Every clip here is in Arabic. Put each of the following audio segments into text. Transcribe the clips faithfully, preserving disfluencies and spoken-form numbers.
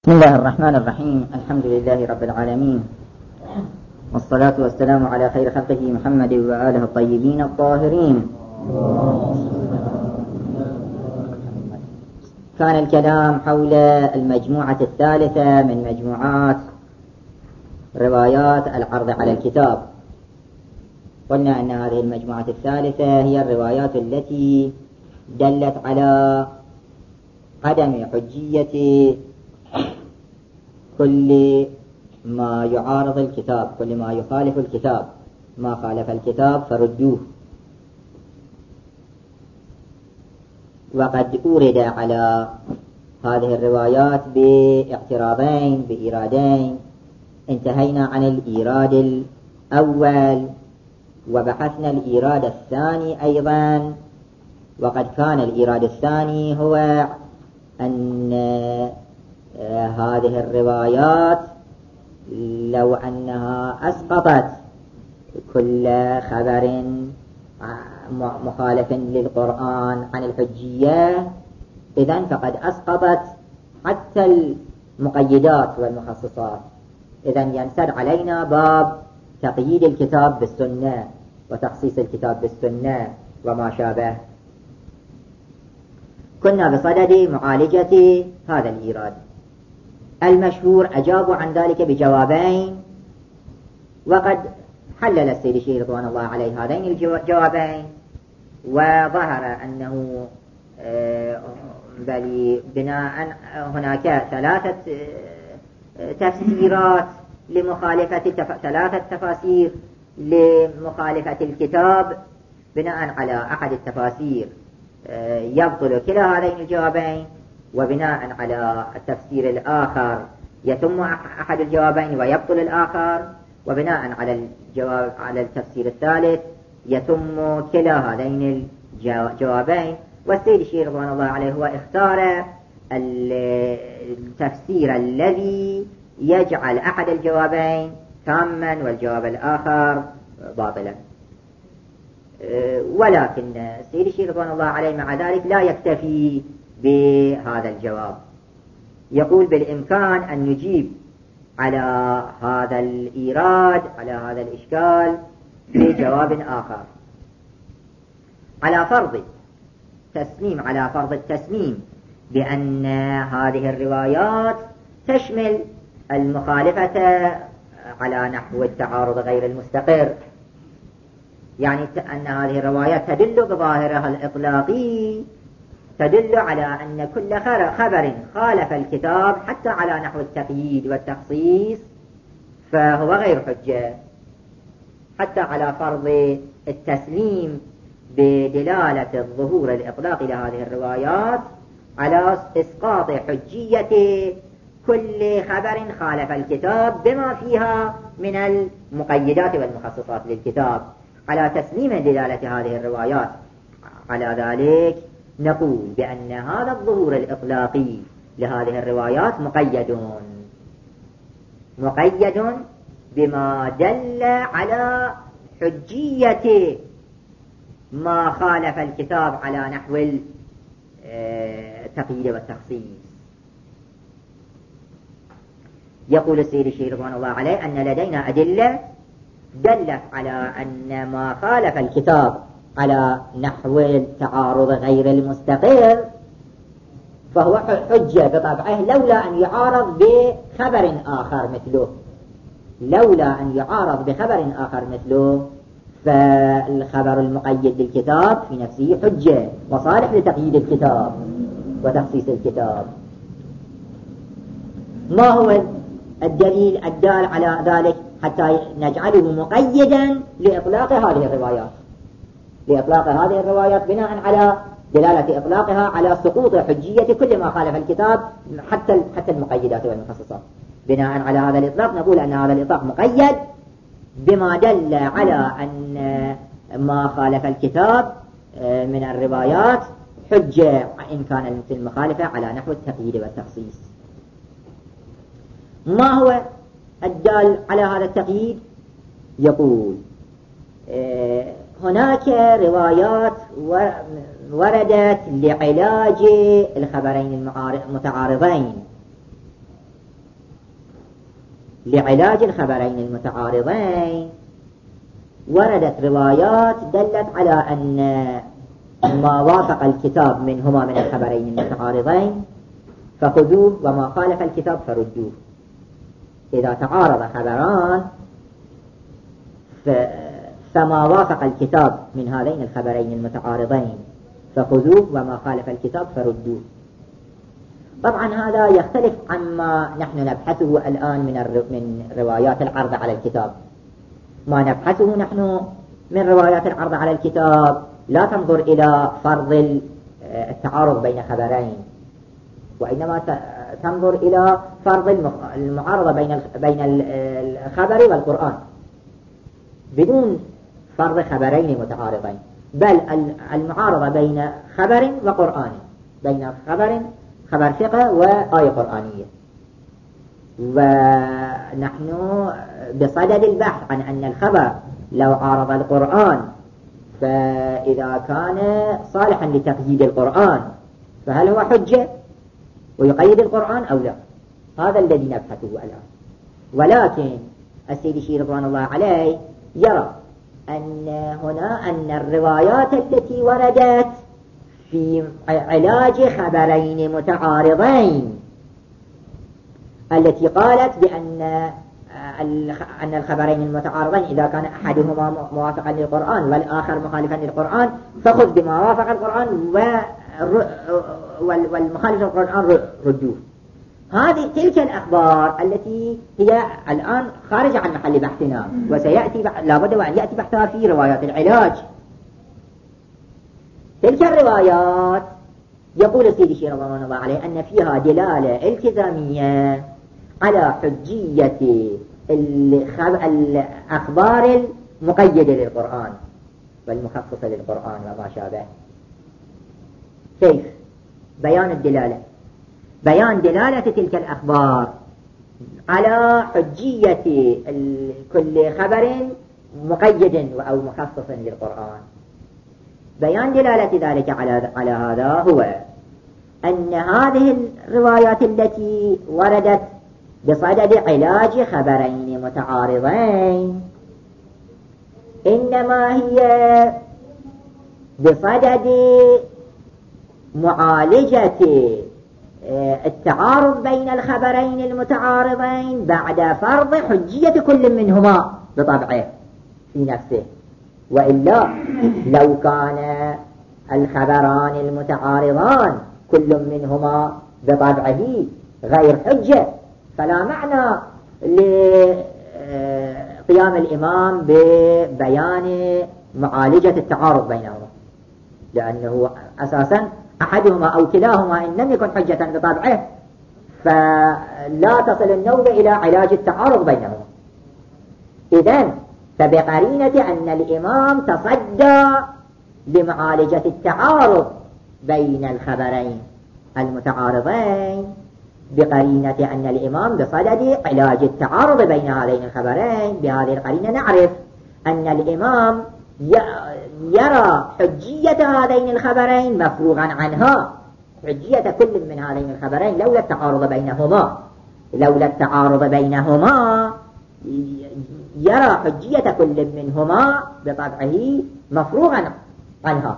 بسم الله الرحمن الرحيم. الحمد لله رب العالمين، والصلاة والسلام على خير خلقه محمد وآله الطيبين الطاهرين. كان الكلام حول المجموعة الثالثة من مجموعات روايات العرض على الكتاب. قلنا أن هذه المجموعة الثالثة هي الروايات التي دلت على عدم حجية كل ما يعارض الكتاب، كل ما يخالف الكتاب. ما خالف الكتاب فردوه. وقد أورد على هذه الروايات باعتراضين بإيرادين. انتهينا عن الإيراد الأول وبحثنا الإيراد الثاني أيضا. وقد كان الإيراد الثاني هو أن هذه الروايات لو أنها أسقطت كل خبر مخالف للقرآن عن الحجية، إذن فقد أسقطت حتى المقيدات والمخصصات. إذن ينسد علينا باب تقييد الكتاب بالسنة وتخصيص الكتاب بالسنة وما شابه. كنا بصدد معالجة هذا الإيراد. المشهور أجابوا عن ذلك بجوابين، وقد حلل السيد الشيخ رضوان الله عليه هذين الجوابين، وظهر أنه بل بناء هناك ثلاثة تفسيرات لمخالفة التف... ثلاثة تفاسير لمخالفة الكتاب. بناء على أحد التفاسير يبطل كلا هذين الجوابين، وبناء على التفسير الآخر يتم أحد الجوابين ويبطل الآخر، وبناء على الجواب على التفسير الثالث يتم كلا هذين الجوابين. والسيد الشيخ رضوان الله عليه هو اختار التفسير الذي يجعل أحد الجوابين تاما والجواب الآخر باطلا. ولكن السيد الشيخ رضوان الله عليه مع ذلك لا يكتفي بهذا الجواب، يقول بالإمكان أن نجيب على هذا الإيراد، على هذا الإشكال بجواب آخر، على فرض تسميم على فرض التسميم بأن هذه الروايات تشمل المخالفة على نحو التعارض غير المستقر. يعني أن هذه الروايات تدل بظاهرها الإطلاقي تدل على أن كل خبر خالف الكتاب حتى على نحو التقييد والتخصيص فهو غير حجة، حتى على فرض التسليم بدلالة الظهور الإطلاقي لهذه الروايات على إسقاط حجية كل خبر خالف الكتاب بما فيها من المقيدات والمخصصات للكتاب. على تسليم دلالة هذه الروايات على ذلك نقول بأن هذا الظهور الإطلاقي لهذه الروايات مقيد مقيد بما دل على حجية ما خالف الكتاب على نحو التقييد والتخصيص. يقول السيد الشيخ رضوان الله عليه أن لدينا أدلة دلت على أن ما خالف الكتاب على نحو التعارض غير المستقر فهو حجة بطبعه، لولا أن يعارض بخبر آخر مثله لولا أن يعارض بخبر آخر مثله فالخبر المقيد للكتاب في نفسه حجة وصالح لتقييد الكتاب وتخصيص الكتاب. ما هو الدليل الدال على ذلك حتى نجعله مقيدا لإطلاق هذه الروايات لإطلاق هذه الروايات بناء على دلالة إطلاقها على سقوط حجية كل ما خالف الكتاب حتى حتى المقيدات والمخصصات. بناء على هذا الإطلاق نقول أن هذا الإطلاق مقيد بما دل على أن ما خالف الكتاب من الروايات حجة إن كان المخالفة على نحو التقييد والتخصيص. ما هو الدال على هذا التقييد؟ يقول هناك روايات وردت لعلاج الخبرين المتعارضين لعلاج الخبرين المتعارضين وردت روايات دلت على أن ما وافق الكتاب منهما من الخبرين المتعارضين فخذوه وما خالف الكتاب فردوه. إذا تعارض خبران فما وافق الكتاب من هذين الخبرين المتعارضين فخذوه وما خالف الكتاب فردوه. طبعا هذا يختلف عما نحن نبحثه الآن من من روايات العرض على الكتاب. ما نبحثه نحن من روايات العرض على الكتاب لا تنظر إلى فرض التعارض بين خبرين، وإنما تنظر إلى فرض المعارضة بين بين الخبر والقرآن بدون فرض خبرين متعارضين، بل المعارضة بين خبر وقرآن، بين خبر خبر فقه وآية قرآنية. ونحن بصدد البحث عن أن الخبر لو عارض القرآن فإذا كان صالحا لتقييد القرآن فهل هو حجة ويقيد القرآن أو لا؟ هذا الذي نبحثه الآن. ولكن السيد الشيخ رضوان الله عليه يرى أن هنا أن الروايات التي وردت في علاج خبرين متعارضين التي قالت بأن أن الخبرين المتعارضين إذا كان أحدهما موافقا للقرآن والآخر مخالفا للقرآن فخذ بما وافق القرآن والمخالف للقرآن ردوه. هذه تلك الأخبار التي هي الآن خارجة عن محل بحثنا وسيأتي لابد وأن يأتي بحثها في روايات العلاج. تلك الروايات يقول السيد الشيخ رضوان الله عليه أن فيها دلالة التزامية على حجية الأخبار المقيدة للقرآن والمخصصة للقرآن وما شابه. كيف؟ بيان الدلالة، بيان دلالة تلك الأخبار على حجية كل خبر مقيد أو مخصص للقرآن. بيان دلالة ذلك على على هذا هو أن هذه الروايات التي وردت بصدد علاج خبرين متعارضين إنما هي بصدد معالجة التعارض بين الخبرين المتعارضين بعد فرض حجية كل منهما بطبعه في نفسه. وإلا لو كان الخبران المتعارضان كل منهما بطبعه غير حجة فلا معنى لقيام الإمام ببيان معالجة التعارض بينهما، لأنه أساسا أحدهما أو كلاهما إن لم يكن حجة بطبعه فلا تصل النوبة إلى علاج التعارض بينهما. إذن فبقرينة أن الإمام تصدى لمعالجة التعارض بين الخبرين المتعارضين، بقرينة أن الإمام بصدد علاج التعارض بين هذين الخبرين، بهذه القرينة نعرف أن الإمام يرى حجية هذين الخبرين مفروغا عنها، حجية كل من هذين الخبرين لولا التعارض بينهما لولا التعارض بينهما يرى حجية كل منهما بطبعه مفروغا عنها.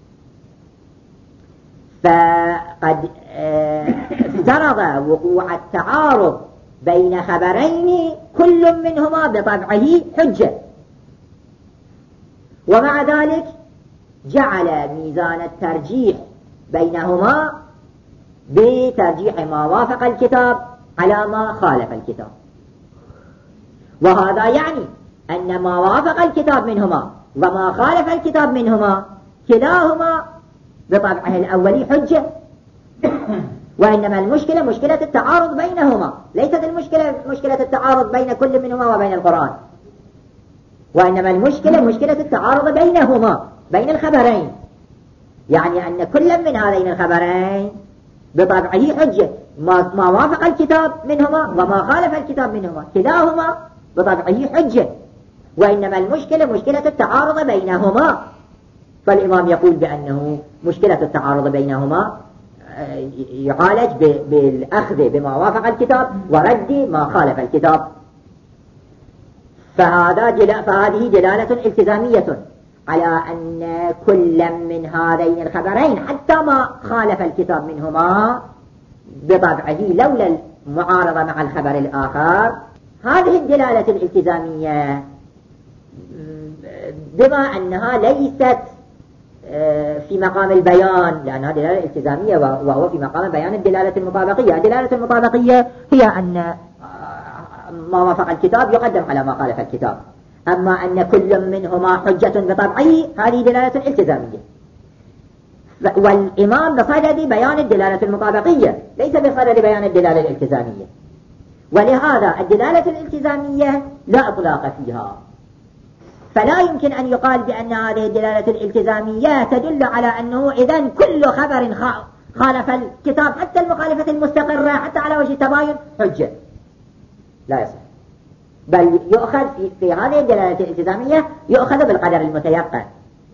فقد افترض وقوع التعارض بين خبرين كل منهما بطبعه حجة، ومع ذلك جعل ميزان الترجيح بينهما بترجيح ما وافق الكتاب على ما خالف الكتاب. وهذا يعني أن ما وافق الكتاب منهما وما خالف الكتاب منهما كلاهما بطبعه الأولي حجة، وإنما المشكلة مشكلة التعارض بينهما، ليست المشكلة مشكلة التعارض بين كل منهما وبين القرآن، وإنما المشكلة مشكلة التعارض بينهما بين الخبرين، يعني أن كل من هذين الخبرين بطبعه حجة، ما, ما وافق الكتاب منهما وما خالف الكتاب منهما كلاهما بطبعه حجة، وإنما المشكلة مشكلة التعارض بينهما. فالإمام يقول بأنه مشكلة التعارض بينهما يعالج بالأخذ بما وافق الكتاب ورد ما خالف الكتاب فهذا جل... فهذه دلالة التزامية على أن كل من هذين الخبرين حتى ما خالف الكتاب منهما بطبعه لولا المعارضة مع الخبر الآخر، هذه الدلالة الالتزامية بما أنها ليست في مقام البيان، لأنها دلالة التزامية وهو في مقام بيان الدلالة المطابقية. الدلالة المطابقية هي أن ما وافق الكتاب يقدم على ما خالف الكتاب، أما أن كل منهما حجة بطبعه هذه دلالة التزامية، والإمام بصدد بيان الدلالة المطابقية ليس بصدد بيان الدلالة الالتزامية، ولهذا الدلالة الالتزامية لا إطلاق فيها، فلا يمكن أن يقال بأن هذه الدلالة الالتزامية تدل على أنه إذن كل خبر خالف الكتاب حتى المخالفة المستقرة حتى على وجه التباين حجة، لا يصح، بل يؤخذ في, في هذه الدلالة الالتزامية يؤخذ بالقدر المتيقن.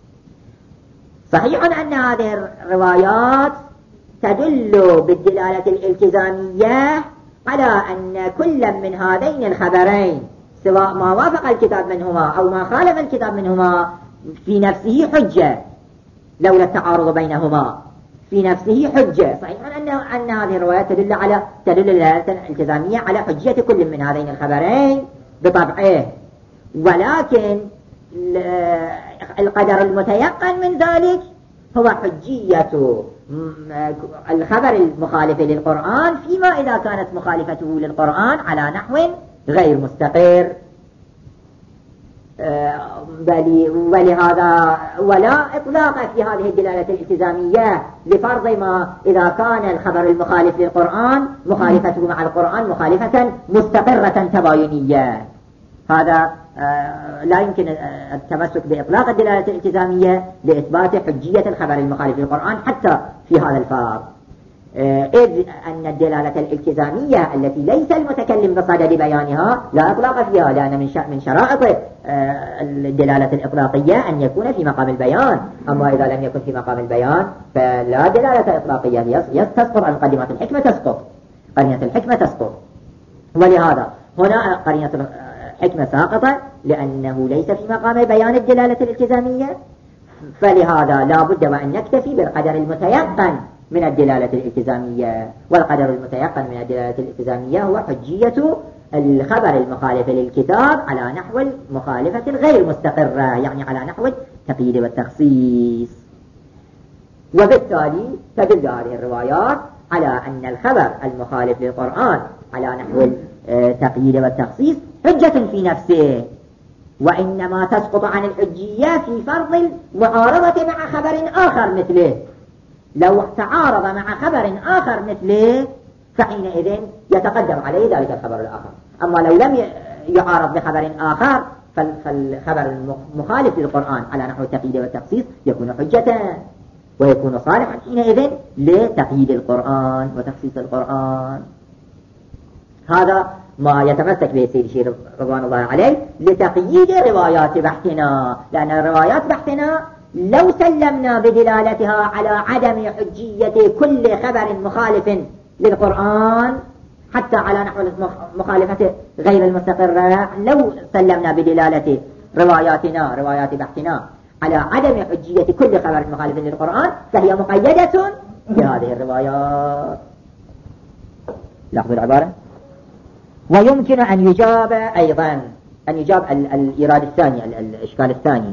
صحيح أن هذه الروايات تدل بالدلالة الالتزامية على أن كل من هذين الخبرين سواء ما وافق الكتاب منهما أو ما خالف الكتاب منهما في نفسه حجة لولا التعارض بينهما، في نفسه حجة. صحيح أن أن هذه الروايات تدل على تدل الدلالة الالتزامية على حجية كل من هذين الخبرين بطبعه، ولكن القدر المتيقن من ذلك هو حجية الخبر المخالف للقرآن فيما إذا كانت مخالفته للقرآن على نحو غير مستقر، ولهذا ولا إطلاق في هذه الدلالة الالتزامية لفرض ما إذا كان الخبر المخالف للقرآن مخالفته مع القرآن مخالفة مستقرة تباينية. هذا لا يمكن التمسك بإطلاق الدلالة الالتزامية لإثبات حجية الخبر المخالف للقرآن حتى في هذا الفرض، إذ أن الدلالة الالتزامية التي ليس المتكلم بصدد بيانها لا إطلاق فيها، لأن من شرائط الدلالة الإطلاقية أن يكون في مقام البيان، أما إذا لم يكن في مقام البيان فلا دلالة إطلاقية، تسقط عن قرينة الحكمة، تسقط قرينة الحكمة تسقط، ولهذا هنا قرينة الحكمة ساقطة لأنه ليس في مقام بيان الدلالة الالتزامية، فلهذا لا بد وأن نكتفي بالقدر المتيقن من الدلالة الالتزامية، والقدر المتيقن من الدلالة الالتزامية هو حجية الخبر المخالف للكتاب على نحو المخالفة الغير مستقرة، يعني على نحو التقييد والتخصيص. وبالتالي تدل هذه الروايات على أن الخبر المخالف للقرآن على نحو التقييد والتخصيص حجة في نفسه، وإنما تسقط عن الحجية في فرض المعارضة مع خبر آخر مثله. لو تعارض مع خبر آخر مثله فحينئذ يتقدم عليه ذلك الخبر الآخر، أما لو لم يعارض بخبر آخر فالخبر المخالف للقرآن على نحو التقييد والتخصيص يكون حجة ويكون صالحا حينئذ لتقييد القرآن وتخصيص القرآن. هذا ما يتمسك به سيد الشيخ رضوان الله عليه لتقييد روايات بحثنا، لأن روايات بحثنا لو سلمنا بدلالتها على عدم حجية كل خبر مخالف للقرآن حتى على نحو المخالفة غير المستقرة، لو سلمنا بدلالة رواياتنا روايات بحثنا على عدم حجية كل خبر مخالف للقرآن فهي مقيدة بهذه الروايات. لاحظوا العبارة. ويمكن أن يجاب أيضا أن يجاب الإيراد الثاني الإشكال الثاني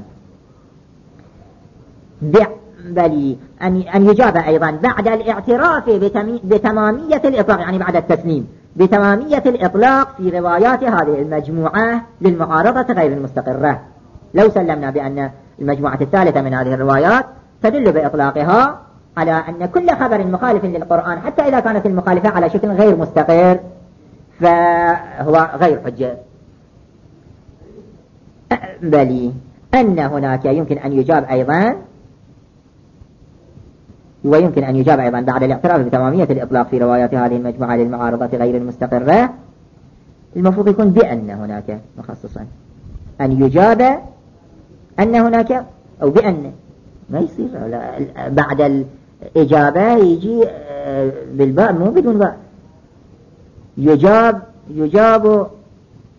بل أن يجاب أيضا بعد الاعتراف بتمامية الإطلاق، يعني بعد التسليم بتمامية الإطلاق في روايات هذه المجموعة للمعارضة غير المستقرة. لو سلمنا بأن المجموعة الثالثة من هذه الروايات تدل بإطلاقها على أن كل خبر مخالف للقرآن حتى إذا كانت المخالفة على شكل غير مستقر فهو غير حجة، بل أن هناك يمكن أن يجاب أيضا ويمكن أن يجاب أيضا بعد الاعتراف بتمامية الإطلاق في روايات هذه المجموعة للمعارضة غير المستقرة، المفروض يكون بأن هناك مخصصا أن يجاب أن هناك أو بأن ما يصير بعد الإجابة يجي بالباء مو بدون باء، يجاب يجاب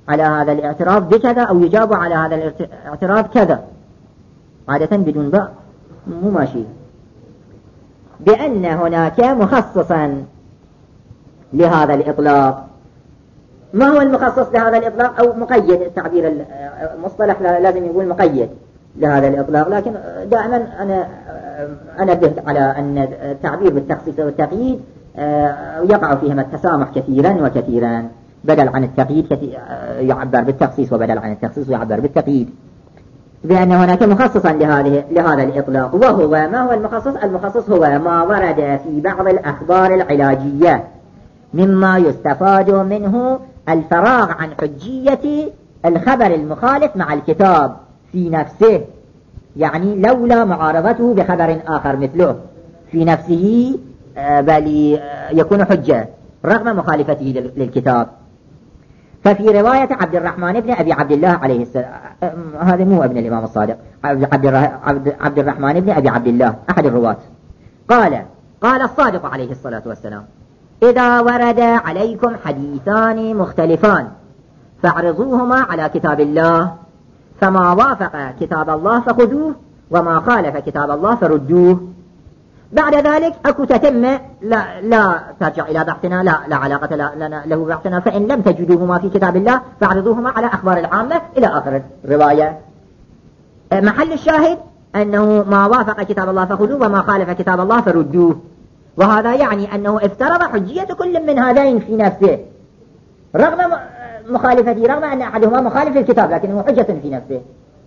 على هذا الاعتراف بكذا أو يجاب على هذا الاعتراف كذا، عادة بدون باء مو ماشي. بأن هناك مخصصا لهذا الإطلاق. ما هو المخصص لهذا الإطلاق أو مقيد؟ التعبير المصطلح لازم يقول مقيد لهذا الإطلاق، لكن دائما أنا أنبه على أن التعبير بالتخصيص والتقييد يقع فيهما التسامح كثيرا وكثيرا، بدل عن التقييد يعبر بالتخصيص وبدل عن التخصيص يعبر بالتقييد. بأن هناك مخصصا لهذه لهذا الإطلاق، وهو ما هو المخصص؟ المخصص هو ما ورد في بعض الأخبار العلاجية مما يستفاد منه الفراغ عن حجية الخبر المخالف مع الكتاب في نفسه، يعني لولا معارضته بخبر آخر مثله في نفسه بل يكون حجة رغم مخالفته للكتاب. ففي رواية عبد الرحمن بن أبي عبد الله عليه السلام، هذا مو ابن الإمام الصادق، عبد الرحمن بن أبي عبد الله أحد الرواة، قال قال الصادق عليه الصلاة والسلام: إذا ورد عليكم حديثان مختلفان فاعرضوهما على كتاب الله، فما وافق كتاب الله فخذوه وما خالف كتاب الله فردوه. بعد ذلك أكو تتمة، لا, لا ترجع إلى بحثنا، لا, لا علاقة لنا له بحثنا، فإن لم تجدوهما في كتاب الله فاعرضوهما على أخبار العامة إلى آخر الرواية. محل الشاهد أنه ما وافق كتاب الله فخذوه وما خالف كتاب الله فردوه، وهذا يعني أنه افترض حجية كل من هذين في نفسه رغم مخالفته، رغم أن أحدهما مخالف للكتاب لكنه حجة في نفسه.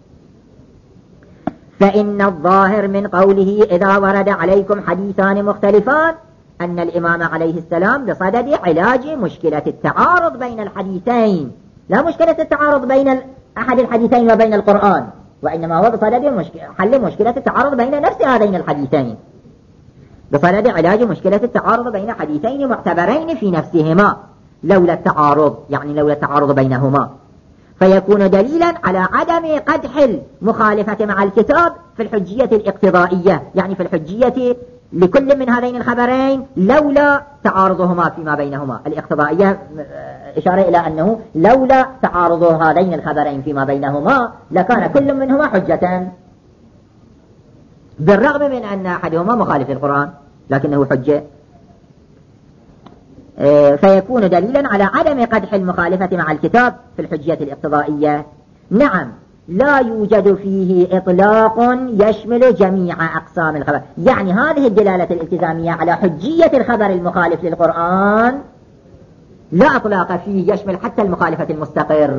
فإن الظاهر من قوله إذا ورد عليكم حديثان مختلفان أن الإمام عليه السلام بصدد علاج مشكلة التعارض بين الحديثين، لا مشكلة التعارض بين أحد الحديثين وبين القرآن، وإنما هو بصدد حل مشكلة التعارض بين نفس هذين الحديثين، بصدد علاج مشكلة التعارض بين حديثين معتبرين في نفسهما لولا التعارض، يعني لولا التعارض بينهما، فيكون دليلا على عدم قدح المخالفة مع الكتاب في الحجية الاقتضائية، يعني في الحجية لكل من هذين الخبرين لولا تعارضهما فيما بينهما. الاقتضائية إشارة إلى أنه لولا تعارض هذين الخبرين فيما بينهما لكان كل منهما حجة، بالرغم من أن أحدهما مخالف للقرآن لكنه حجة. فيكون دليلا على عدم قدح المخالفة مع الكتاب في الحجية الاقتضائية. نعم، لا يوجد فيه إطلاق يشمل جميع أقسام الخبر، يعني هذه الدلالة الالتزامية على حجية الخبر المخالف للقرآن لا إطلاق فيه يشمل حتى المخالفة المستقر.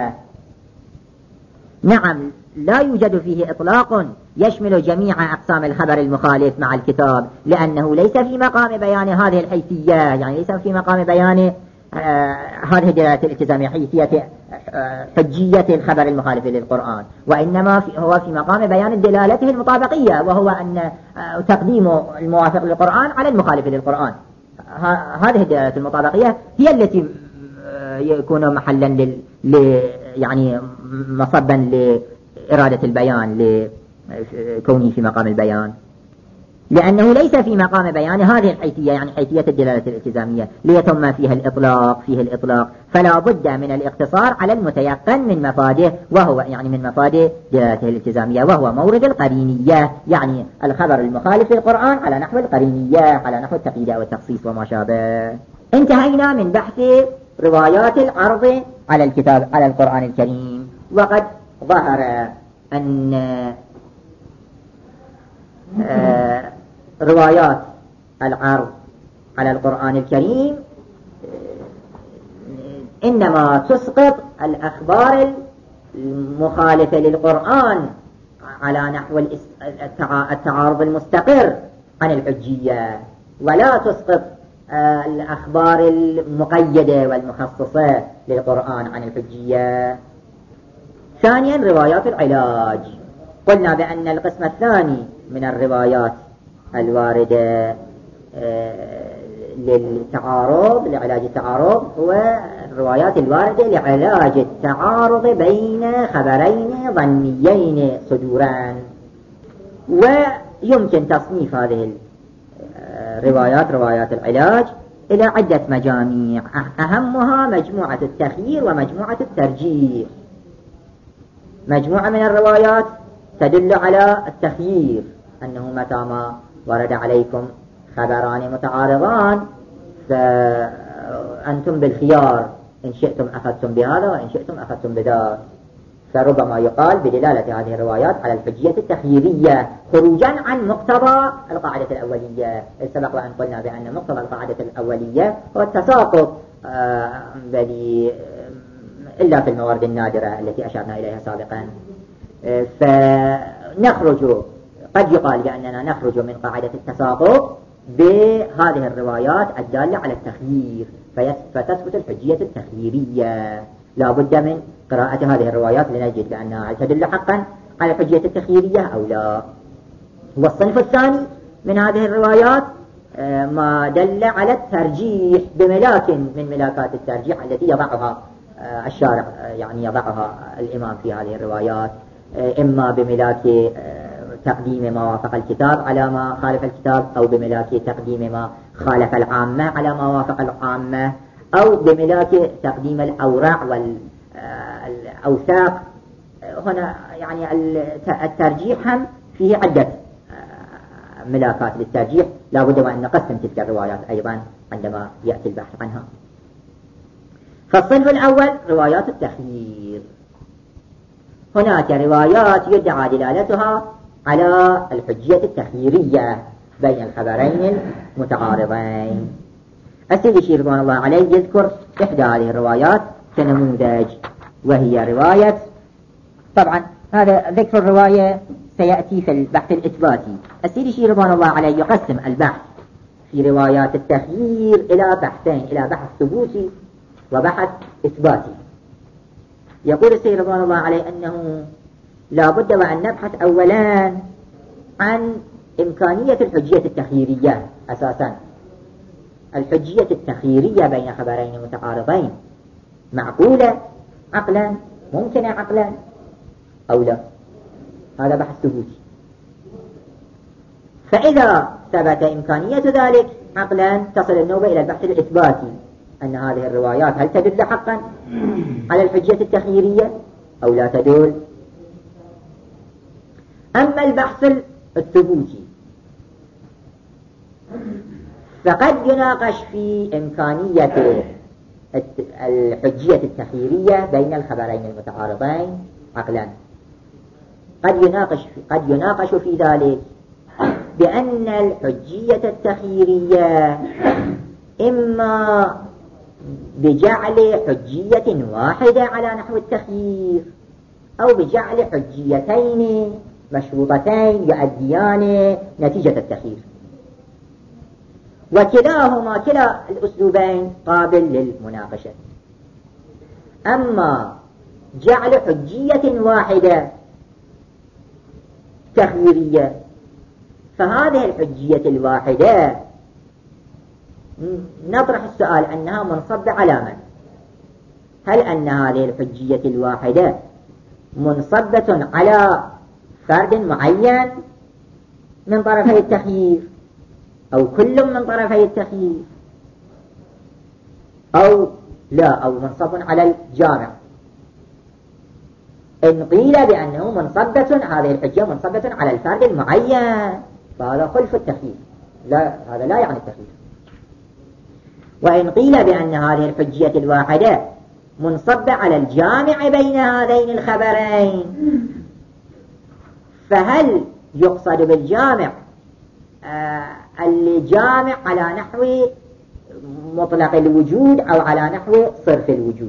نعم، لا يوجد فيه إطلاق يشمل جميع أقسام الخبر المخالف مع الكتاب، لأنه ليس في مقام بيان هذه الحيثية، يعني ليس في مقام بيان آه هذه الدلالة الالتزامية حيثية آه حجية الخبر المخالف للقرآن، وإنما في هو في مقام بيان دلالته المطابقية، وهو أن آه تقديم الموافق للقرآن على المخالف للقرآن. هذه الدلالة المطابقية هي التي آه يكون محلا لل, ل يعني مصبا لإرادة البيان لكونه في مقام البيان، لأنه ليس في مقام بيان هذه الحيثية، يعني حيثية الدلالة الالتزامية ليتم فيها الإطلاق فيه الإطلاق فلا بد من الاقتصار على المتيقن من مفاده، وهو يعني من مفاده دلالته الالتزامية، وهو مورد القرينية، يعني الخبر المخالف للقرآن على نحو القرينية، على نحو التقييد والتخصيص وما شابه. انتهينا من بحث روايات العرض على الكتاب على القرآن الكريم، وقد ظهر أن آه روايات العرض على القرآن الكريم إنما تسقط الأخبار المخالفة للقرآن على نحو التعارض المستقر عن الحجية، ولا تسقط آه الأخبار المقيدة والمخصصة للقرآن عن الحجية. ثانيا، روايات العلاج. قلنا بأن القسم الثاني من الروايات الواردة للتعارض لعلاج التعارض هو الروايات الواردة لعلاج التعارض بين خبرين ظنيين صدوران، ويمكن تصنيف هذه الروايات روايات العلاج إلى عدة مجاميع، أهمها مجموعة التخيير ومجموعة الترجيح. مجموعة من الروايات تدل على التخيير، أنه متى ما ورد عليكم خبران متعارضان فأنتم بالخيار، إن شئتم أخذتم بهذا وإن شئتم أخذتم بذاك. فربما يقال بدلالة هذه الروايات على الحجية التخييرية خروجا عن مقتضى القاعدة الأولية. سبق وأن قلنا بأن مقتضى القاعدة الأولية هو التساقط، آه بل إلا في الموارد النادرة التي أشرنا إليها سابقا. آه فنخرج، قد يقال بأننا نخرج من قاعدة التساقط بهذه الروايات الدالة على التخيير، فتثبت الحجية التخييرية. لا بد من قراءة هذه الروايات لنجد بأنها تدل حقا على الحجية التخييرية أو لا. والصنف الثاني من هذه الروايات ما دل على الترجيح بملاك من ملاكات الترجيح التي يضعها الشارع، يعني يضعها الإمام في هذه الروايات، إما بملاك تقديم ما وافق الكتاب على ما خالف الكتاب، أو بملاك تقديم ما خالف العامة على ما وافق العامة، أو بملاك تقديم الأوراق والأوثاق. هنا يعني الترجيح هم فيه عدة ملاكات للترجيح، لا بد وأن نقسم تلك الروايات أيضا عندما يأتي البحث عنها. فالصنف الأول روايات التخيير. هناك روايات يدعى دلالتها على الحجية التخييرية بين الخبرين المتعارضين. السيد الشيخ رضوان الله عليه يذكر إحدى هذه الروايات كنموذج، وهي رواية، طبعا هذا ذكر الرواية سيأتي في البحث الإثباتي. السيد الشيخ رضوان الله عليه يقسم البحث في روايات التخيير إلى بحثين، إلى بحث ثبوتي وبحث إثباتي. يقول السيد رضوان الله عليه أنه لا بد وأن نبحث أولا عن إمكانية الحجية التخييرية. أساسا الحجية التخييرية بين خبرين متعارضين معقولة عقلا، ممكنة عقلا أو لا، هذا بحث ثبوتي. فإذا ثبت إمكانية ذلك عقلا تصل النوبة إلى البحث الإثباتي، أن هذه الروايات هل تدل حقا على الحجية التخييرية أو لا تدل. أما البحث الثبوتي فقد يناقش في إمكانية الحجية التخييرية بين الخبرين المتعارضين عقلا. قد يناقش في قد يناقش في ذلك بأن الحجية التخييرية إما بجعل حجية واحدة على نحو التخيير، أو بجعل حجيتين مشروطتين يؤديان نتيجة التخيير، وكلاهما كلا الأسلوبين قابل للمناقشة. أما جعل حجية واحدة تخييرية، فهذه الحجية الواحدة نطرح السؤال أنها منصبة على من؟ هل أن هذه الحجية الواحدة منصبة على فرد معين من طرفي التخيير، أو كل من طرفي التخيير، أو لا، أو منصب على الجامع؟ إن قيل بأنه منصبة، هذه الحجة منصبة على الفرد المعين، فهذا خلف التخيير، لا، هذا لا يعني التخيير. وإن قيل بأن هذه الحجية الواحدة منصبة على الجامع بين هذين الخبرين، فهل يقصد بالجامع آه الجامع على نحو مطلق الوجود أو على نحو صرف الوجود؟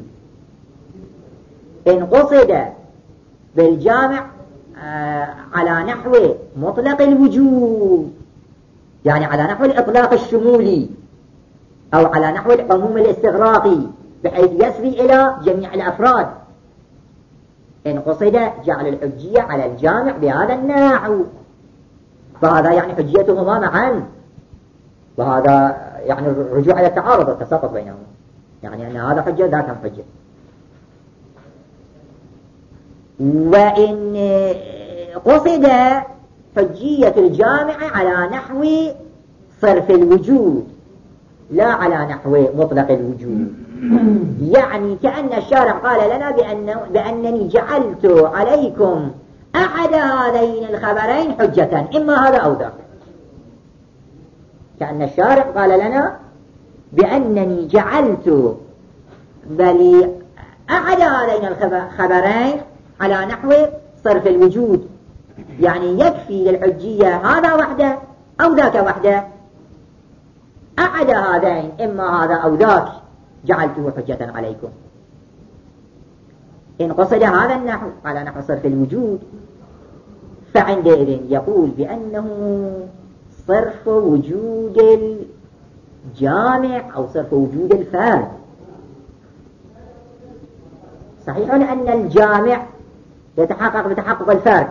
إن قصد بالجامع آه على نحو مطلق الوجود، يعني على نحو الإطلاق الشمولي، أو على نحو العموم الاستغراقي بحيث يسري إلى جميع الأفراد، إن قصد جعل الحجية على الجامع بهذا النحو، فهذا يعني حجيتهما معا، وهذا يعني الرجوع إلى التعارض والتساقط بينهما، يعني أن هذا حجة ذاك حجة. وإن قصد حجية الجامع على نحو صرف الوجود، لا على نحو مطلق الوجود. يعني كأن الشارع قال لنا بأن بأنني جعلت عليكم أحد هذين الخبرين حجة، إما هذا أو ذاك. كأن الشارع قال لنا بأنني جعلت بل أحد هذين الخبرين على نحو صرف الوجود، يعني يكفي للحجية هذا وحده أو ذاك وحده، أحد هذين إما هذا أو ذاك جعلته حجة عليكم. إن قصد هذا النحو على نحو صرف الوجود فعندئذ يقول بأنه صرف وجود الجامع أو صرف وجود الفرد. صحيح أن الجامع يتحقق بتحقق الفرد،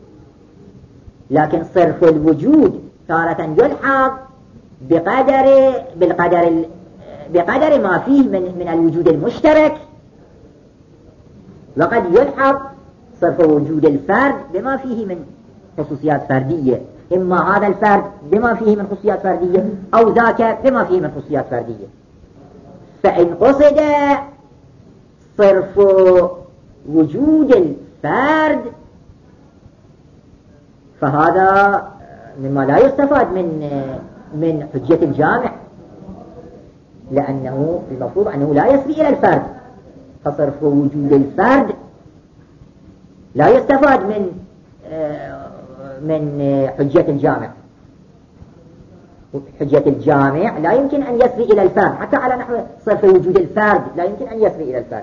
لكن صرف الوجود تارة يلحق بقدر بالقدر بقدر ما فيه من من الوجود المشترك، وقد يلحق صرف وجود الفرد بما فيه من خصوصيات فردية، إما هذا الفرد بما فيه من خصوصيات فردية أو ذاك بما فيه من خصوصيات فردية. فإن قصد صرف وجود الفرد فهذا مما لا يستفاد من من حجية الجامع، لأنه المفروض أنه لا يسري إلى الفرد، فصرف وجود الفرد لا يستفاد من من حجية الجامع. حجية الجامع لا يمكن أن يسري إلى الفرد، حتى على نحو صرف وجود الفرد لا يمكن أن يسري إلى الفرد،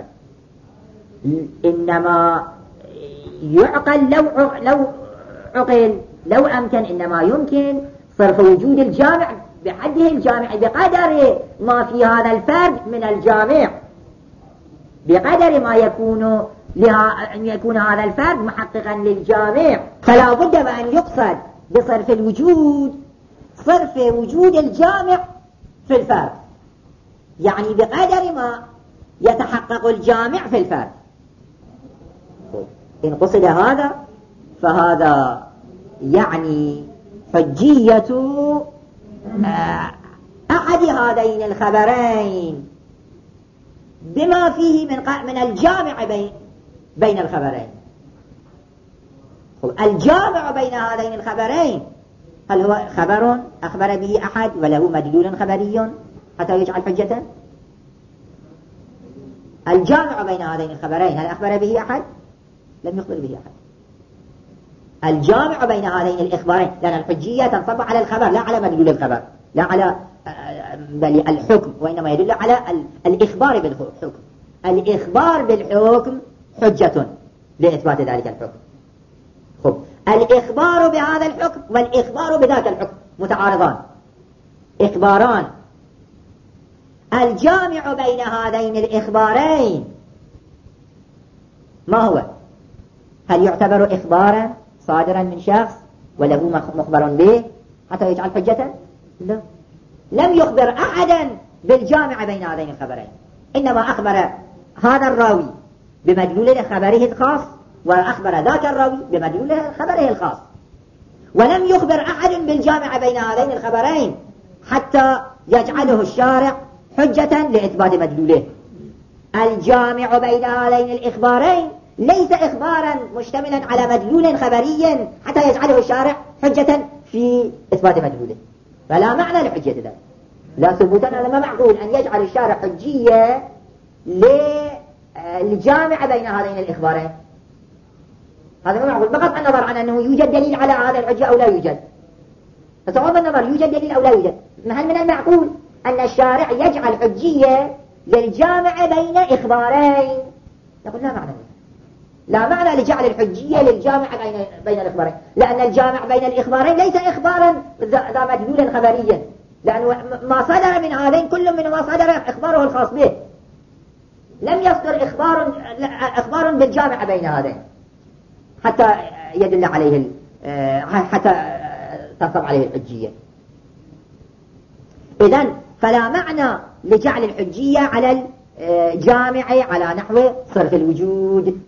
إنما يعقل لو لو عقل لو أمكن، إنما يمكن صرف وجود الجامع بحده الجامع بقدر ما في هذا الفرد من الجامع، بقدر ما يكون لها أن يكون هذا الفرد محققا للجامع. فلا بد وأن يقصد بصرف الوجود صرف وجود الجامع في الفرد، يعني بقدر ما يتحقق الجامع في الفرد. إن قصد هذا فهذا يعني حجية أحد هذين الخبرين بما فيه من من الجامع بين بين الخبرين. الجامع بين هذين الخبرين هل هو خبر أخبر به أحد وله مدلول خبري حتى يجعل حجة؟ الجامع بين هذين الخبرين هل أخبر به أحد؟ لم يخبر به أحد. الجامع بين هذين الإخبارين، لأن الحجية تنصب على الخبر لا على مدلول الخبر، لا على بل الحكم، وإنما يدل على الإخبار بالحكم. الإخبار بالحكم حجة لإثبات ذلك الحكم. خب الإخبار بهذا الحكم والإخبار بذاك الحكم متعارضان، إخباران. الجامع بين هذين الإخبارين ما هو؟ هل يعتبر إخبارا صادرا من شخص وله مخبر به حتى يجعل حجة؟ لا، لم يخبر أحدا بالجامع بين هذين الخبرين، إنما أخبر هذا الراوي بمدلول خبره الخاص وأخبر ذاك الراوي بمدلول خبره الخاص، ولم يخبر أحد بالجامع بين هذين الخبرين حتى يجعله الشارع حجة لإثبات مدلوله. الجامع بين هذين الإخبارين ليس إخبارا مشتملا على مدلول خبري حتى يجعله الشارع حجة في إثبات مدلوله، فلا معنى لحجية ذلك، لا ثبوتا. لما معقول أن يجعل الشارع حجية للجامع بين هذين الإخبارين، هذا ما معقول، بغض النظر عن أنه يوجد دليل على هذا الحجة أو لا يوجد. فصواب النظر يوجد دليل أو لا يوجد، هل من المعقول أن الشارع يجعل حجية للجامع بين إخبارين؟ يقول لا معنى، لا معنى لجعل الحجية للجامع بين بين الإخبارين، لأن الجامع بين الإخبارين ليس إخبارا ذا مدلول خبريا، لأن ما صدر من هذين كل من ما صدر إخباره الخاص به، لم يصدر إخبار إخبار بالجامع بين هذين حتى يدل عليه حتى تنصب عليه الحجية. إذن فلا معنى لجعل الحجية على الجامع على نحو صرف الوجود،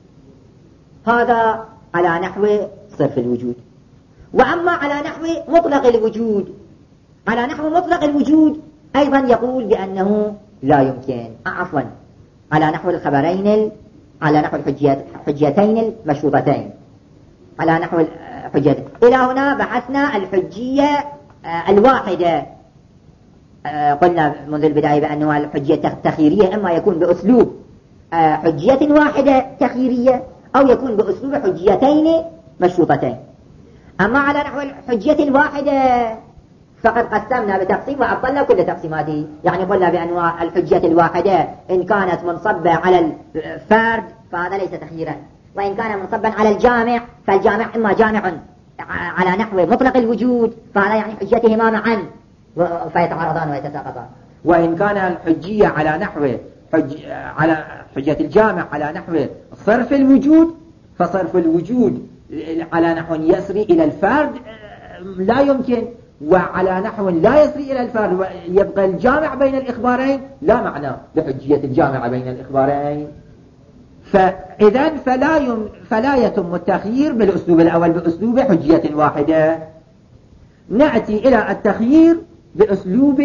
هذا على نحو صرف الوجود. وأما على نحو مطلق الوجود، على نحو مطلق الوجود أيضا يقول بأنه لا يمكن عفوا على نحو الخبرين على نحو الحجيتين المشروطتين على نحو الحجيتين. إلى هنا بحثنا الحجية الواحدة. قلنا منذ البداية بأنه الحجية التخييرية إما يكون بأسلوب حجية واحدة تخييرية أو يكون بأسلوب حجيتين مشروطتين. أما على نحو الحجية الواحدة فقد قسمنا بتقسيم وأبطلنا كل تقسيماته. يعني قلنا بأن الحجية الواحدة إن كانت منصبة على الفرد فهذا ليس تخييرا، وإن كان منصبا على الجامع فالجامع إما جامع على نحو مطلق الوجود فهذا يعني حجيتهما معا فيتعارضان ويتساقطان. وإن كان الحجية على نحو حج... على حجية الجامع على نحو صرف الوجود فصرف الوجود على نحو يسري إلى الفرد لا يمكن، وعلى نحو لا يسري إلى الفرد يبقى الجامع بين الإخبارين لا معنى لحجية الجامع بين الإخبارين. فإذا فلا, يم... فلا يتم التخيير بالأسلوب الأول بأسلوب حجية واحدة. نأتي إلى التخيير بأسلوب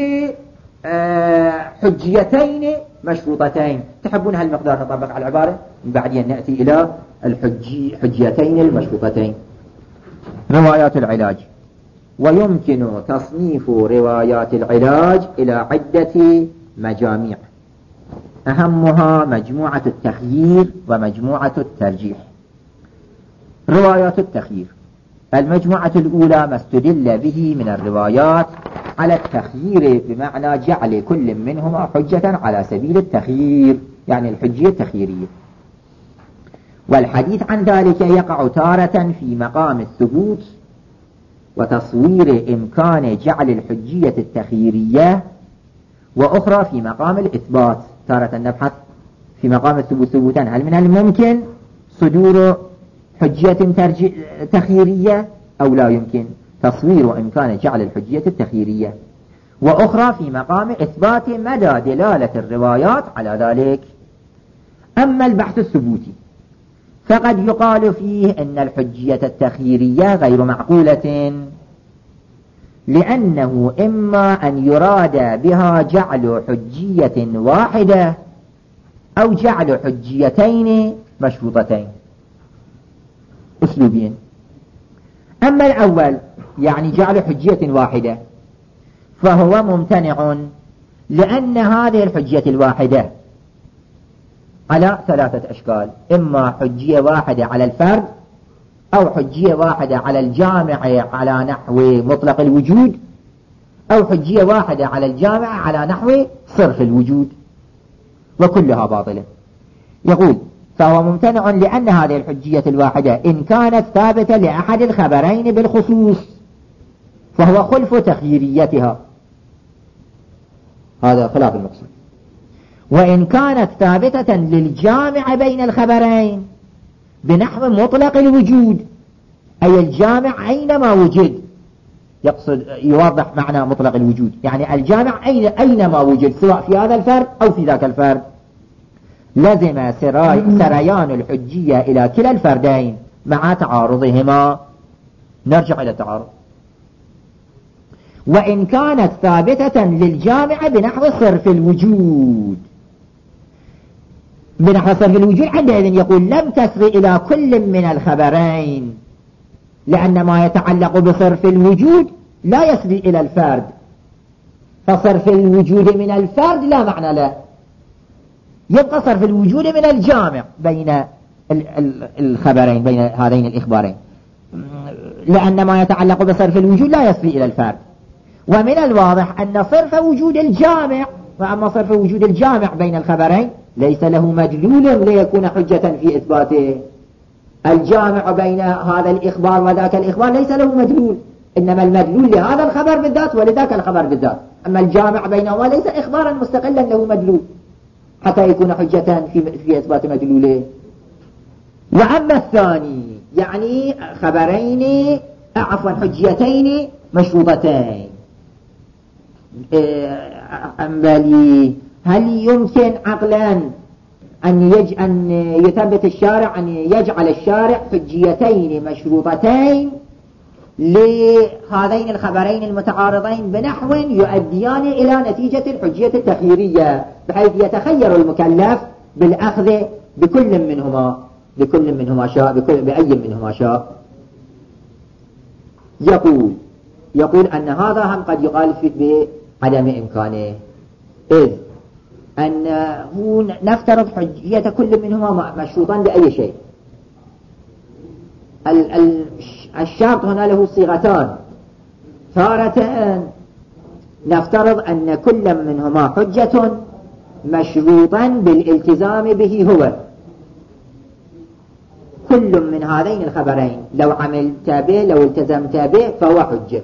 حجيتين مشروطتين. تحبون هالمقدار نطبق على العبارة بعدين نأتي إلى الحجيتين المشروطتين. روايات العلاج. ويمكن تصنيف روايات العلاج إلى عدة مجاميع، أهمها مجموعة التخيير ومجموعة الترجيح. روايات التخيير: المجموعة الأولى ما استدل به من الروايات على التخيير بمعنى جعل كل منهما حجة على سبيل التخيير، يعني الحجية التخييرية. والحديث عن ذلك يقع تارة في مقام الثبوت وتصوير إمكان جعل الحجية التخييرية، وأخرى في مقام الإثبات. تارة نبحث في مقام الثبوت ثبوتان، هل من الممكن صدور حجية تخييرية أو لا يمكن تصوير إمكان جعل الحجية التخييرية، وأخرى في مقام إثبات مدى دلالة الروايات على ذلك. أما البحث الثبوتي فقد يقال فيه إن الحجية التخييرية غير معقولة، لأنه إما أن يراد بها جعل حجية واحدة أو جعل حجيتين مشروطتين، أسلوبين. أما الأول يعني جعل حجية واحدة فهو ممتنع، لأن هذه الحجية الواحدة على ثلاثة أشكال: إما حجية واحدة على الفرد، أو حجية واحدة على الجامع على نحو مطلق الوجود، أو حجية واحدة على الجامع على نحو صرف الوجود، وكلها باطلة. يقول: فهو ممتنع لأن هذه الحجية الواحدة إن كانت ثابتة لأحد الخبرين بالخصوص فهو خلف تخييريتها، هذا خلاف المقصود. وإن كانت ثابتة للجامع بين الخبرين بنحو مطلق الوجود، أي الجامع أينما وجد، يقصد يوضح معنى مطلق الوجود، يعني الجامع أين أينما وجد سواء في هذا الفرد أو في ذاك الفرد، لزم سريان الحجية إلى كلا الفردين مع تعارضهما. نرجع إلى التعارض. وإن كانت ثابتة للجامع بنحو صرف الوجود، بنحو صرف الوجود عندئذ يقول لم تسر إلى كل من الخبرين، لأن ما يتعلق بصرف الوجود لا يسري إلى الفرد، فصرف الوجود من الفرد لا معنى له، يبقى صرف الوجود من الجامع بين الخبرين بين هذين الإخبارين، لأن ما يتعلق بصرف الوجود لا يسري إلى الفرد. ومن الواضح أن صرف وجود الجامع، وأما صرف وجود الجامع بين الخبرين ليس له مدلول ليكون حجة في إثباته. الجامع بين هذا الإخبار وذاك الإخبار ليس له مدلول، إنما المدلول لهذا الخبر بالذات ولذاك الخبر بالذات. أما الجامع بينهما ليس إخبارا مستقلا له مدلول حتى يكون حجة في, في إثبات مدلوله. وأما الثاني يعني خبرين عفوا حجيتين مشروطتين، أمبالي هل يمكن عقلا أن, يج... أن يثبت الشارع أن يجعل الشارع حجيتين مشروطتين لهذين الخبرين المتعارضين بنحو يؤديان إلى نتيجة الحجية التخييرية، بحيث يتخير المكلف بالأخذ بكل منهما بكل منهما شاء بكل بأي منهما شاء. يقول يقول أن هذا هم قد يقال بعدم إمكانه، إذ أنه نفترض حجية كل منهما مشروطا بأي شيء. الشرط هنا له صيغتان، تارة نفترض أن كل منهما حجة مشروطا بالالتزام به هو، كل من هذين الخبرين لو عملت به لو التزمت به فهو حجة،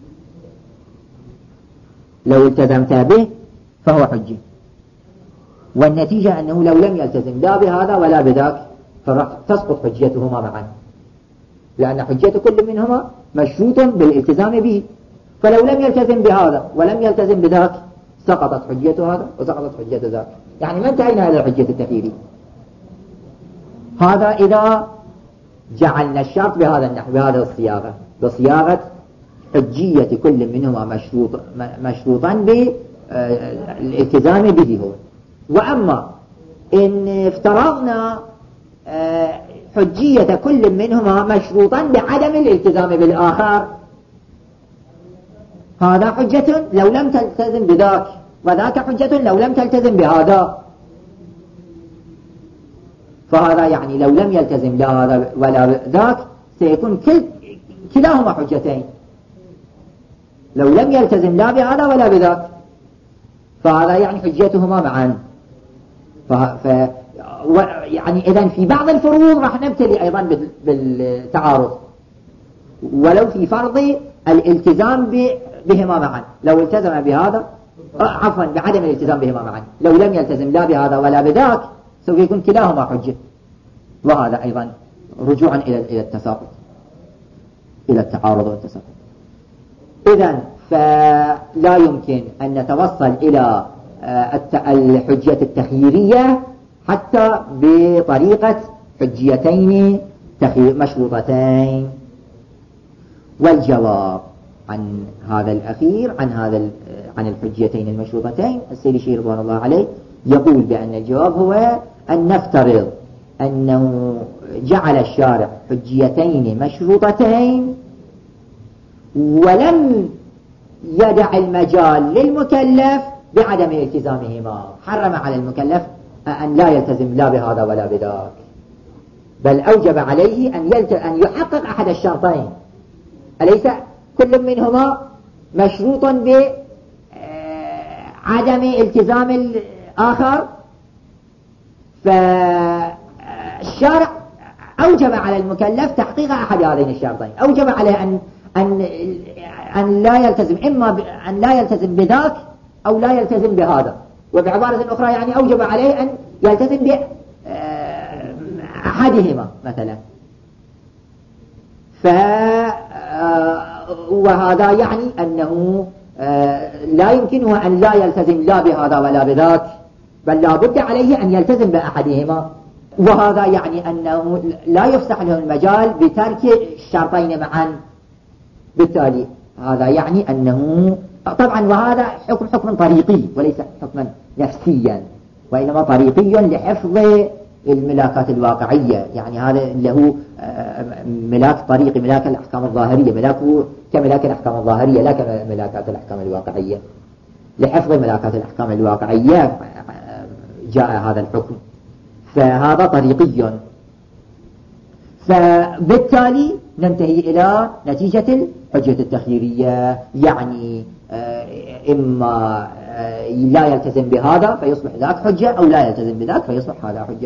لو التزمت به فهو حجة. والنتيجة أنه لو لم يلتزم لا بهذا ولا بذاك فراح تسقط حجيتهما معا، لأن حجية كل منهما مشروط بالالتزام به، فلو لم يلتزم بهذا ولم يلتزم بذاك سقطت حجية هذا وسقطت حجية ذاك، يعني ما انتهينا إلى الحجية التخييرية. هذا إذا جعلنا الشرط بهذا النحو بهذه الصياغة، بصياغة حجية كل منهما مشروط مشروطا بالالتزام به هو. وأما إن افترضنا حجية كل منهما مشروطا بعدم الالتزام بالآخر، هذا حجة لو لم تلتزم بذاك، وذاك حجة لو لم تلتزم بهذا، فهذا يعني لو لم يلتزم لا هذا ولا ذاك سيكون كل كلاهما حجتين، لو لم يلتزم لا بهذا ولا بذاك فهذا يعني حجيتهما معا. ف... ف... و... يعني إذن في بعض الفروض راح نبتلي أيضا بالتعارض، ولو في فرض الالتزام ب... بهما معا، لو التزم بهذا عفوا بعدم الالتزام بهما معا، لو لم يلتزم لا بهذا ولا بذاك سوف يكون كلاهما حجة، وهذا أيضا رجوعا إلى إلى التساقط، إلى التعارض والتساقط. إذن فلا يمكن أن نتوصل إلى الحجية التخييرية حتى بطريقة حجيتين مشروطتين. والجواب عن هذا الأخير عن هذا عن الحجيتين المشروطتين السيد الشيخ رضوان الله عليه يقول بأن الجواب هو أن نفترض أنه جعل الشارع حجيتين مشروطتين ولم يدع المجال للمكلف بعدم التزامهما، حرم على المكلف أن لا يلتزم لا بهذا ولا بذاك، بل أوجب عليه أن, أن يحقق أحد الشرطين، أليس كل منهما مشروط بعدم التزام الآخر؟ فالشارع أوجب على المكلف تحقيق أحد هذين الشرطين، أوجب عليه أن أن أن لا يلتزم إما ب... أن لا يلتزم بذاك أو لا يلتزم بهذا، وبعبارة أخرى يعني أوجب عليه أن يلتزم بأحدهما مثلا. ف وهذا يعني أنه لا يمكنه أن لا يلتزم لا بهذا ولا بذاك، بل لا بد عليه أن يلتزم بأحدهما، وهذا يعني أنه لا يفسح له المجال بترك الشرطين معا. بالتالي هذا يعني أنه طبعا وهذا حكم حكم طريقي وليس حكما نفسيا، وإنما طريقي لحفظ الملاكات الواقعية، يعني هذا له ملاك طريقي، ملاك الأحكام الظاهرية، ملاكه كملاك الأحكام الظاهرية لا كملاكات الأحكام الواقعية. لحفظ ملاكات الأحكام الواقعية جاء هذا الحكم، فهذا طريقي. فبالتالي ننتهي إلى نتيجة الحجة التخييرية، يعني إما لا يلتزم بهذا فيصبح ذاك حجة، أو لا يلتزم بذاك فيصبح هذا حجة.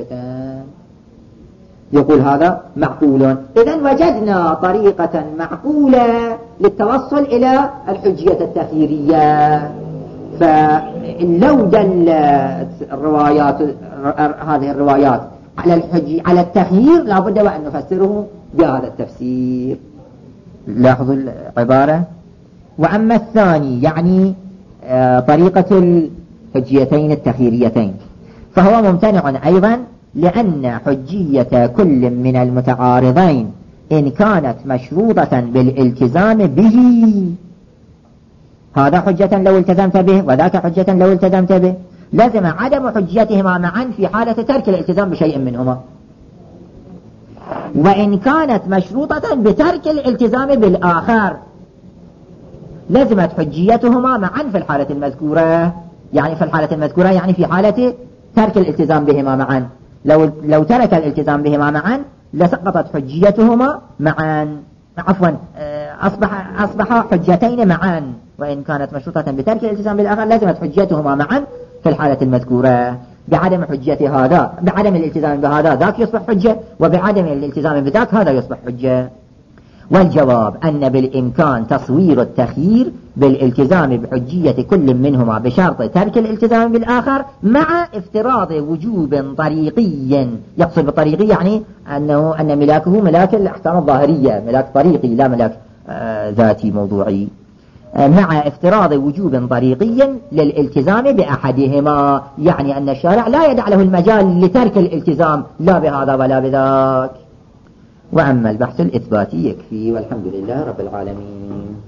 يقول هذا معقول. إذن وجدنا طريقة معقولة للتوصل إلى الحجية التخييرية. فلو دلت الروايات هذه الروايات على الحج على التخيير لابد وأن نفسره بهذا التفسير. لاحظوا العبارة. وأما الثاني يعني طريقة الحجيتين التخييريتين فهو ممتنع أيضا، لأن حجية كل من المتعارضين إن كانت مشروطة بالالتزام به. هذا حجة لو التزمت به وذاك حجة لو التزمت به، لازم عدم حجيتهما معا في حالة ترك الالتزام بشيء منهما. وإن كانت مشروطة بترك الالتزام بالآخر لزمت حجيتهما معا في الحالة المذكورة. يعني في الحالة المذكورة يعني في حالة ترك الالتزام بهما معا، لو لو ترك الالتزام بهما معا لسقطت حجيتهما معا، عفوا أصبح أصبح حجتين معا. وإن كانت مشروطة بترك الالتزام بالآخر لزمت حجيتهما معا في الحالة المذكورة. بعدم حجية هذا بعدم الالتزام بهذا ذاك يصبح حجة، وبعدم الالتزام بذاك هذا يصبح حجة. والجواب أن بالإمكان تصوير التخيير بالالتزام بحجية كل منهما بشرط ترك الالتزام بالآخر مع افتراض وجوب طريقي. يقصد بالطريقي يعني أنه أن ملاكه ملاك الأحكام الظاهرية، ملاك طريقي لا ملاك آه ذاتي موضوعي، آه مع افتراض وجوب طريقي للالتزام بأحدهما. يعني أن الشارع لا يدع له المجال لترك الالتزام لا بهذا ولا بذاك. وأما البحث الإثباتي يكفي، والحمد لله رب العالمين.